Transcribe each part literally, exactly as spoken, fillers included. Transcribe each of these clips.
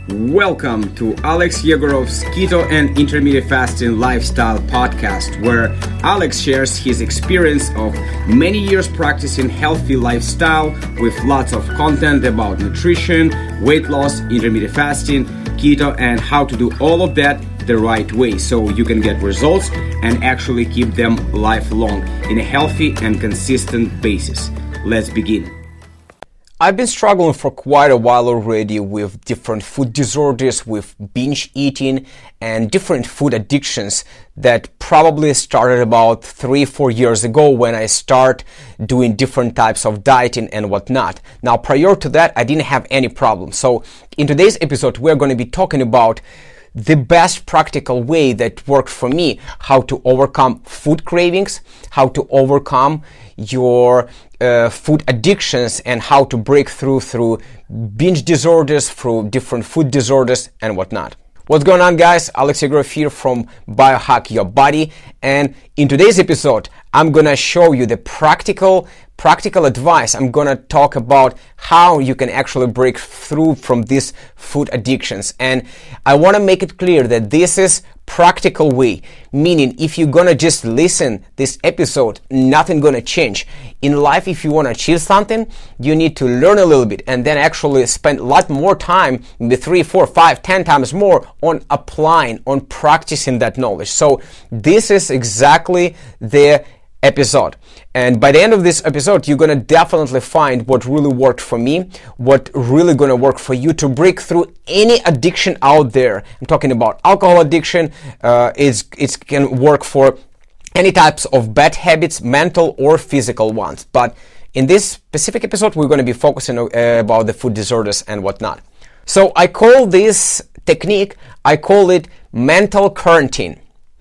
Welcome to Alex Yegorov's Keto and Intermittent Fasting Lifestyle Podcast, where Alex shares his experience of many years practicing healthy lifestyle with lots of content about nutrition, weight loss, intermittent fasting, keto, and how to do all of that the right way so you can get results and actually keep them lifelong in a healthy and consistent basis. Let's begin. I've been struggling for quite a while already with different food disorders, with binge eating and different food addictions that probably started about three, four years ago when I started doing different types of dieting and whatnot. Now, prior to that, I didn't have any problem. So in today's episode, we're going to be talking about the best practical way that worked for me, how to overcome food cravings, how to overcome your uh, food addictions, and how to break through through binge disorders, through different food disorders and whatnot. What's going on, guys? Alex Yegorov here from Biohack Your Body, and in today's episode, I'm gonna show you the practical practical advice. I'm gonna talk about how you can actually break through from these food addictions, and I want to make it clear that this is practical way, meaning if you're gonna just listen this episode, nothing gonna change. In life, if you want to achieve something, you need to learn a little bit and then actually spend a lot more time, maybe three, four, five, ten times more on applying, on practicing that knowledge. So this is exactly the episode. And by the end of this episode, you're going to definitely find what really worked for me, what really going to work for you to break through any addiction out there. I'm talking about alcohol addiction. Uh, it's, it can work for any types of bad habits, mental or physical ones. But in this specific episode, we're going to be focusing uh, about the food disorders and whatnot. So I call this technique, I call it mental quarantine.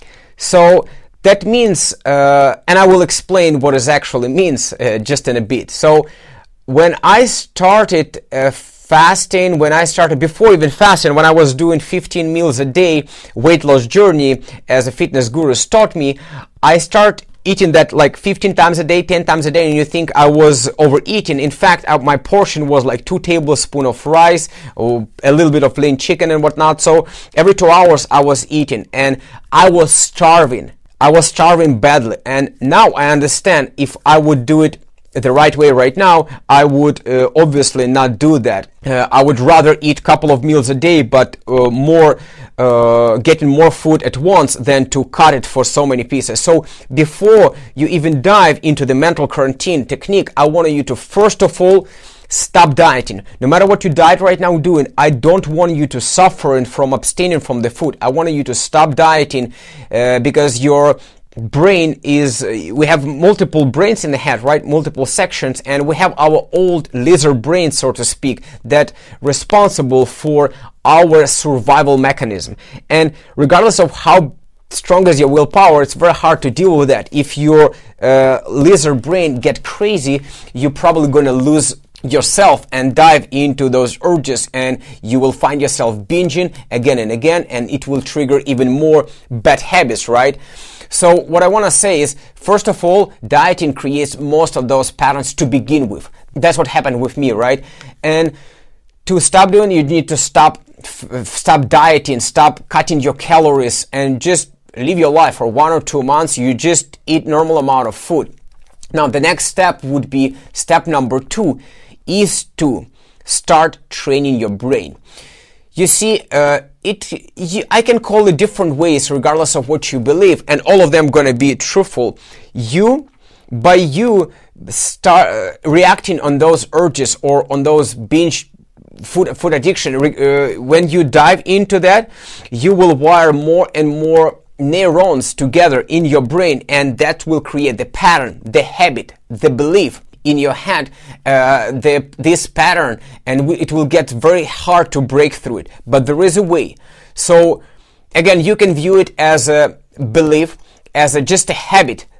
So that means, uh, and I will explain what it actually means uh, just in a bit. So when I started uh, fasting, when I started, before even fasting, when I was doing fifteen meals a day weight loss journey, as a fitness guru taught me, I started eating that like fifteen times a day, ten times a day, and you think I was overeating. In fact, uh, my portion was like two tablespoons of rice, or a little bit of plain chicken and whatnot. So every two hours I was eating, and I was starving. I was starving badly, and now I understand if I would do it the right way right now, I would uh, obviously not do that. Uh, I would rather eat a couple of meals a day, but uh, more, uh, getting more food at once than to cut it for so many pieces. So before you even dive into the mental quarantine technique, I want you to first of all stop dieting. No matter what you diet right now doing, I don't want you to suffer from abstaining from the food. I want you to stop dieting uh, because your brain is, uh, we have multiple brains in the head, right? Multiple sections, and we have our old lizard brain, so to speak, that responsible for our survival mechanism. And regardless of how strong as your willpower, it's very hard to deal with that. If your uh, lizard brain get crazy, you're probably going to lose yourself and dive into those urges, and you will find yourself binging again and again, and it will trigger even more bad habits, right? So what I want to say is, first of all, dieting creates most of those patterns to begin with. That's what happened with me, right? And to stop doing, you need to stop f- stop dieting, stop cutting your calories, and just live your life for one or two months. You just eat normal amount of food. Now, the next step would be step number two, is to start training your brain. You see, uh, it. You, I can call it different ways regardless of what you believe, and all of them going to be truthful. You, by you start uh, reacting on those urges or on those binge food food addiction, uh, when you dive into that, you will wire more and more neurons together in your brain, and that will create the pattern, the habit, the belief in your head, uh, the, this pattern, and w- it will get very hard to break through it. But there is a way. So again, you can view it as a belief, as a, just a habit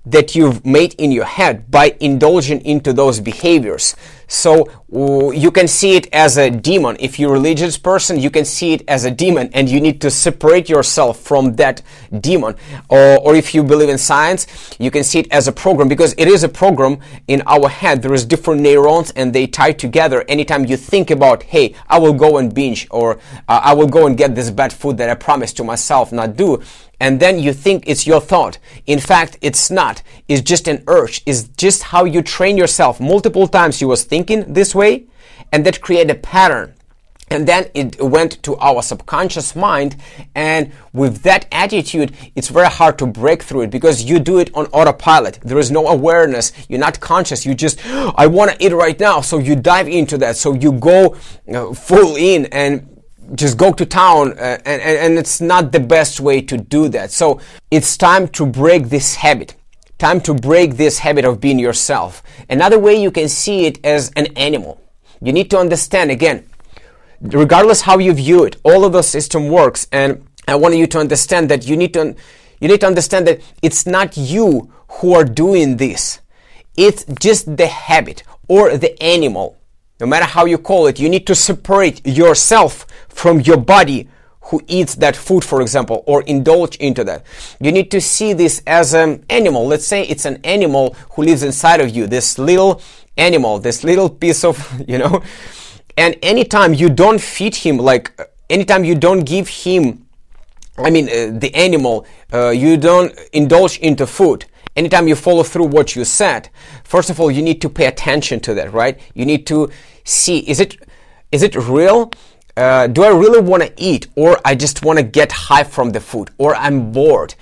that you've made in your head by indulging into those behaviors. So uh, you can see it as a demon. If you're a religious person, you can see it as a demon, and you need to separate yourself from that demon. Or, or if you believe in science, you can see it as a program, because it is a program in our head. There is different neurons, and they tie together. Anytime you think about, hey, I will go and binge, or uh, I will go and get this bad food that I promised to myself not do, and then you think it's your thought. In fact, it's not. It's just an urge. It's just how you train yourself. Multiple times you was thinking this way, and that created a pattern. And then it went to our subconscious mind, and with that attitude, it's very hard to break through it, because you do it on autopilot. There is no awareness. You're not conscious. You just, I want to eat right now. So you dive into that. So you go uh, full in and just go to town, uh, and, and, and it's not the best way to do that. So it's time to break this habit. Time to break this habit of being yourself. Another way you can see it as an animal. You need to understand, again, regardless how you view it, all of the system works, and I want you to understand that you need to you need to understand that it's not you who are doing this. It's just the habit or the animal. No matter how you call it, you need to separate yourself from your body who eats that food, for example, or indulge into that. You need to see this as an animal. Let's say it's an animal who lives inside of you, this little animal, this little piece of, you know, and anytime you don't feed him, like anytime you don't give him, I mean, uh, the animal, uh, you don't indulge into food, anytime you follow through what you said, first of all, you need to pay attention to that, right? You need to see, is it is it real? Uh, do I really want to eat, or I just want to get high from the food, or I'm bored?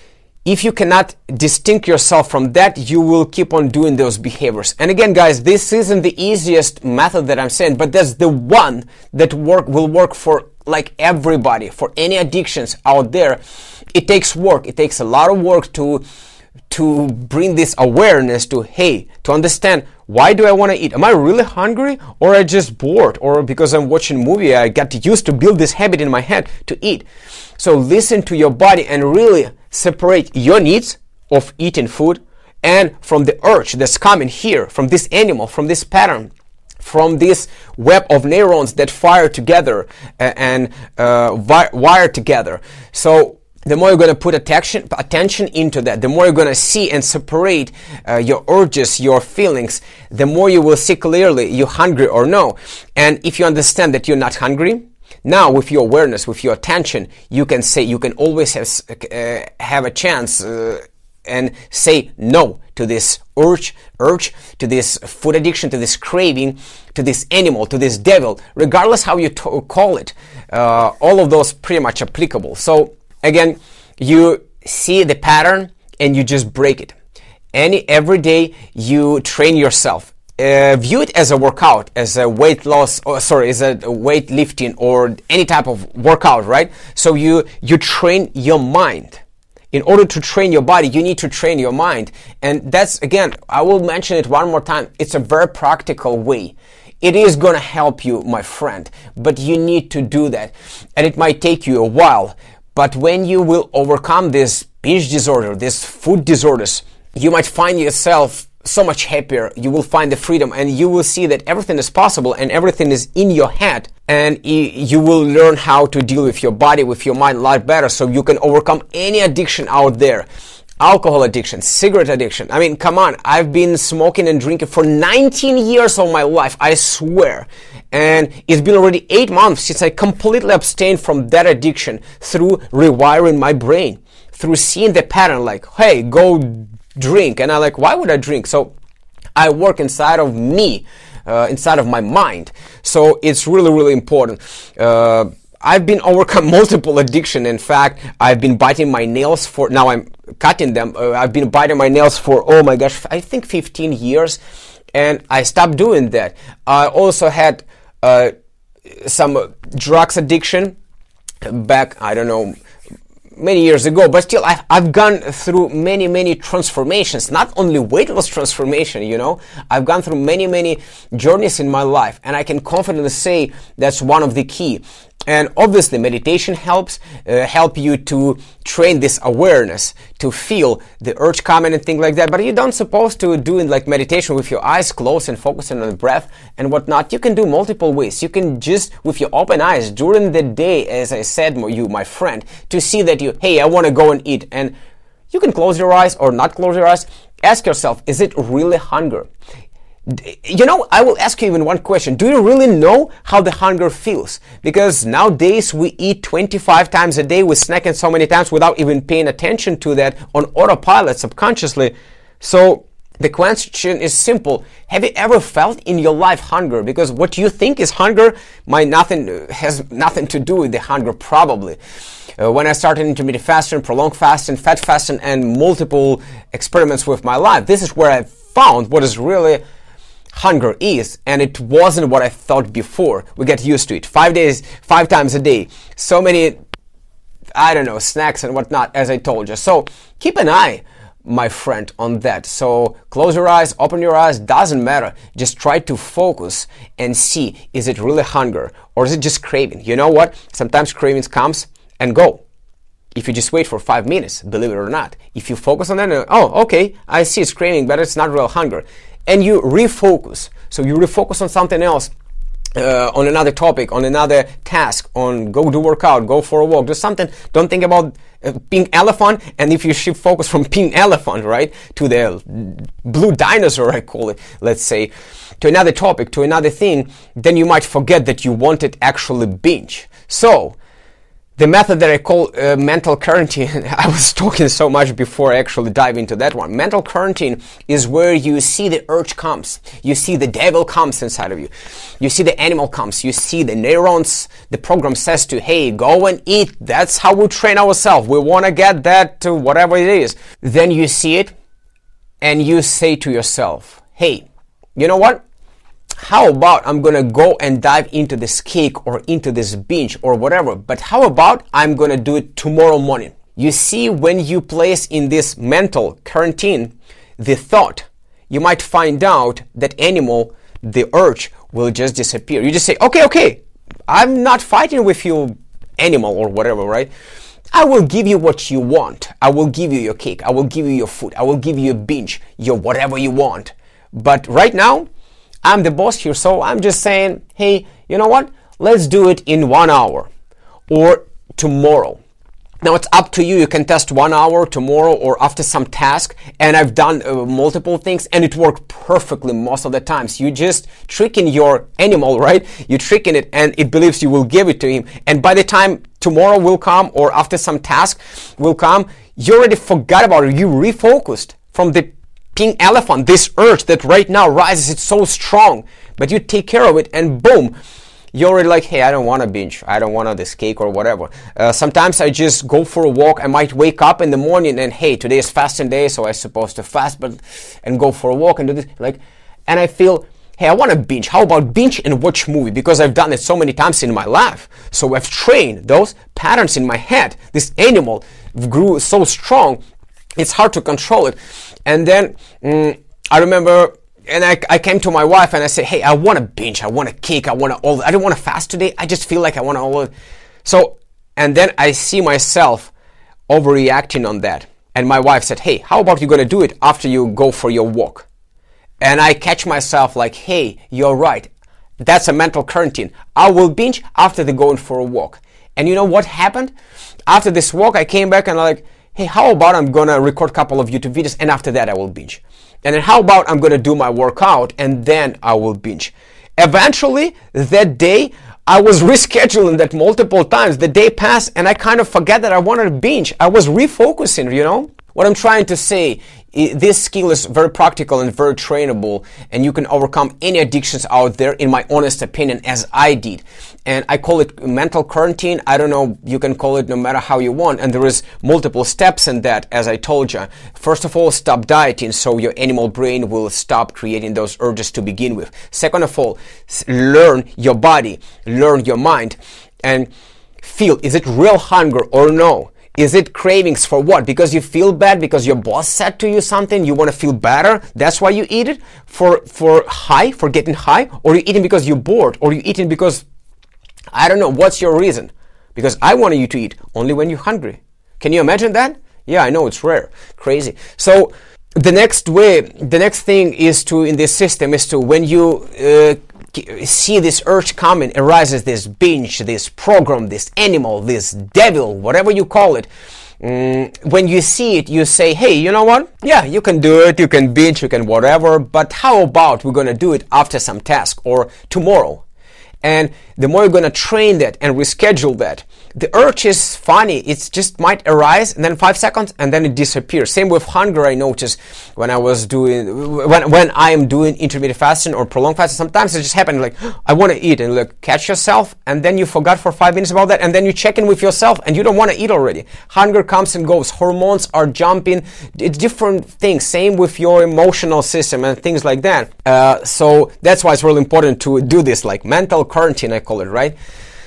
If you cannot distinct yourself from that, you will keep on doing those behaviors. And again, guys, this isn't the easiest method that I'm saying, but that's the one that work will work for like everybody, for any addictions out there. It takes work. It takes a lot of work to to bring this awareness to, hey, to understand, why do I want to eat? Am I really hungry, or am I just bored, or because I'm watching a movie, I got used to build this habit in my head to eat? So listen to your body and really separate your needs of eating food and from the urge that's coming here, from this animal, from this pattern, from this web of neurons that fire together and uh, wi- wire together. So the more you're going to put attention, attention into that, the more you're going to see and separate uh, your urges, your feelings, the more you will see clearly you're hungry or no. And if you understand that you're not hungry, now with your awareness, with your attention, you can say, you can always have, uh, have a chance uh, and say no to this urge, urge, to this food addiction, to this craving, to this animal, to this devil, regardless how you t- call it. Uh, all of those pretty much applicable. So again, you see the pattern and you just break it. Any every day you train yourself. Uh, view it as a workout, as a weight loss, or sorry, as a weight lifting or any type of workout, right? So you you train your mind. In order to train your body, you need to train your mind. And that's, again, I will mention it one more time. It's a very practical way. It is going to help you, my friend, but you need to do that. And it might take you a while. But when you will overcome this binge disorder, this food disorders, you might find yourself so much happier. You will find the freedom, and you will see that everything is possible and everything is in your head. And you will learn how to deal with your body, with your mind a lot better, so you can overcome any addiction out there. Alcohol addiction, cigarette addiction. I mean, come on. I've been smoking and drinking for nineteen years of my life, I swear. And it's been already eight months since I completely abstained from that addiction through rewiring my brain, through seeing the pattern like, hey, go drink. And I'm like, why would I drink? So I work inside of me, uh, inside of my mind. So it's really, really important. Uh, I've been overcome multiple addiction. In fact, I've been biting my nails for, now I'm cutting them. Uh, I've been biting my nails for, oh my gosh, I think fifteen years. And I stopped doing that. I also had uh, some drugs addiction back, I don't know, many years ago, but still I've, I've gone through many, many transformations, not only weight loss transformation, you know, I've gone through many, many journeys in my life, and I can confidently say that's one of the key. And obviously meditation helps, uh, help you to train this awareness, to feel the urge coming and things like that. But you don't supposed to do it like meditation with your eyes closed and focusing on the breath and whatnot. You can do multiple ways. You can just, with your open eyes during the day, as I said, you, my friend, to see that you, hey, I want to go and eat. And you can close your eyes or not close your eyes. Ask yourself, is it really hunger? You know, I will ask you even one question. Do you really know how the hunger feels? Because nowadays we eat twenty-five times a day, we snack so many times without even paying attention to that on autopilot subconsciously. So the question is simple. Have you ever felt in your life hunger? Because what you think is hunger might nothing has nothing to do with the hunger probably. Uh, when I started intermittent fasting, prolonged fasting, fat fasting, and multiple experiments with my life, this is where I found what is really hunger is, and it wasn't what I thought before. We get used to it. Five days, five times a day. So many, I don't know, snacks and whatnot, as I told you. So keep an eye, my friend, on that. So close your eyes, open your eyes, doesn't matter. Just try to focus and see, is it really hunger or is it just craving? You know what? Sometimes cravings comes and go. If you just wait for five minutes, believe it or not. If you focus on that, oh, okay, I see it's craving, but it's not real hunger. And you refocus. So you refocus on something else, uh, on another topic, on another task, on go do workout, go for a walk, do something. Don't think about uh, pink elephant. And if you shift focus from pink elephant, right, to the blue dinosaur, I call it, let's say, to another topic, to another thing, then you might forget that you wanted actually binge. So the method that I call uh, mental quarantine, I was talking so much before I actually dive into that one. Mental quarantine is where you see the urge comes. You see the devil comes inside of you. You see the animal comes. You see the neurons. The program says to, hey, go and eat. That's how we train ourselves. We want to get that to whatever it is. Then you see it and you say to yourself, hey, you know what? How about I'm gonna go and dive into this cake or into this binge or whatever, but how about I'm gonna do it tomorrow morning? You see, when you place in this mental quarantine the thought, you might find out that animal, the urge will just disappear. You just say, okay, okay, I'm not fighting with you, animal or whatever, right? I will give you what you want. I will give you your cake. I will give you your food. I will give you a binge, your whatever you want. But right now, I'm the boss here, so I'm just saying, hey, you know what? Let's do it in one hour or tomorrow. Now it's up to you. You can test one hour tomorrow or after some task. And I've done uh, multiple things and it worked perfectly most of the times. You just tricking your animal, right? You tricking it and it believes you will give it to him. And by the time tomorrow will come or after some task will come, you already forgot about it. You refocused from the pink elephant, this urge that right now rises, it's so strong, but you take care of it and boom, you're already like, hey, I don't want to binge, I don't want this cake or whatever. Uh, sometimes I just go for a walk. I might wake up in the morning and hey, today is fasting day, so I'm supposed to fast, but and go for a walk and do this, like, and I feel, hey, I want to binge. How about binge and watch movie? Because I've done it so many times in my life. So I've trained those patterns in my head. This animal grew so strong, it's hard to control it. And then mm, I remember, and I, I came to my wife and I said, hey, I want to binge, I want a cake, I want to all, I don't want to fast today, I just feel like I want to all. So, and then I see myself overreacting on that. And my wife said, hey, how about you going to do it after you go for your walk? And I catch myself like, hey, you're right. That's a mental quarantine. I will binge after the going for a walk. And you know what happened? After this walk, I came back and I'm like, hey, how about I'm going to record a couple of YouTube videos and after that I will binge. And then how about I'm going to do my workout and then I will binge. Eventually, that day, I was rescheduling that multiple times. The day passed and I kind of forget that I wanted to binge. I was refocusing, you know. What I'm trying to say, this skill is very practical and very trainable, and you can overcome any addictions out there, in my honest opinion, as I did. And I call it mental quarantine. I don't know, you can call it no matter how you want. And there is multiple steps in that, as I told you. First of all, stop dieting so your animal brain will stop creating those urges to begin with. Second of all, learn your body, learn your mind, and feel, is it real hunger or no? Is it cravings for what? Because you feel bad, because your boss said to you something, you want to feel better, that's why you eat it? For for high, for getting high? Or you eating because you're bored? Or you eating because I don't know, what's your reason? Because I want you to eat only when you're hungry. Can you imagine that? Yeah, I know, it's rare, crazy. So the next way, the next thing is to, in this system, is to, when you uh, see this urge coming, arises this binge, this program, this animal, this devil, whatever you call it. Mm, when you see it, you say, hey, you know what? Yeah, you can do it, you can binge, you can whatever, but how about we're going to do it after some task or tomorrow? And the more you're going to train that and reschedule that, the urge is funny. It just might arise and then five seconds and then it disappears. Same with hunger. I noticed when I was doing, when when I am doing intermittent fasting or prolonged fasting, sometimes it just happens like, I want to eat, and like catch yourself, and then you forgot for five minutes about that, and then you check in with yourself and you don't want to eat already. Hunger comes and goes. Hormones are jumping. It's different things. Same with your emotional system and things like that. Uh, so that's why it's really important to do this, like mental quarantine, I call it, right?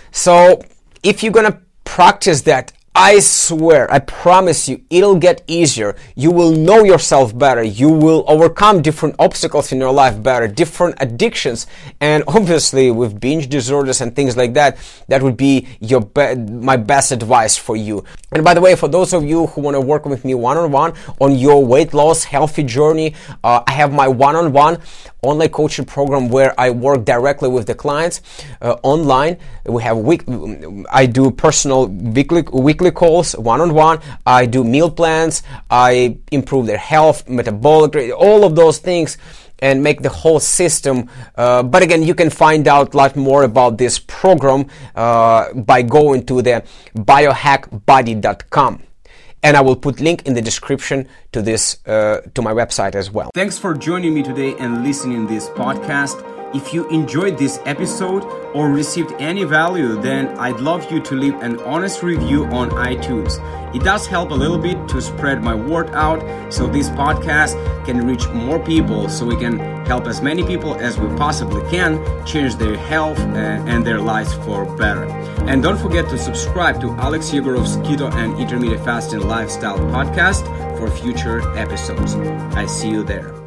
So if you're gonna practice that, I swear, I promise you, it'll get easier. You will know yourself better. You will overcome different obstacles in your life better, different addictions. And obviously with binge disorders and things like that, that would be your be- my best advice for you. And by the way, for those of you who want to work with me one-on-one on your weight loss, healthy journey, uh, I have my one-on-one online coaching program where I work directly with the clients uh, online. We have week, I do personal weekly weekly calls, one-on-one. I do meal plans. I improve their health, metabolic rate, all of those things, and make the whole system. Uh, but again, you can find out a lot more about this program uh, by going to the biohack body dot com. And I will put link in the description to this, uh, to my website as well. Thanks for joining me today and listening to this podcast. If you enjoyed this episode or received any value, then I'd love you to leave an honest review on iTunes. It does help a little bit to spread my word out so this podcast can reach more people, so we can help as many people as we possibly can change their health and their lives for better. And don't forget to subscribe to Alex Yegorov's Keto and Intermittent Fasting Lifestyle podcast for future episodes. I see you there.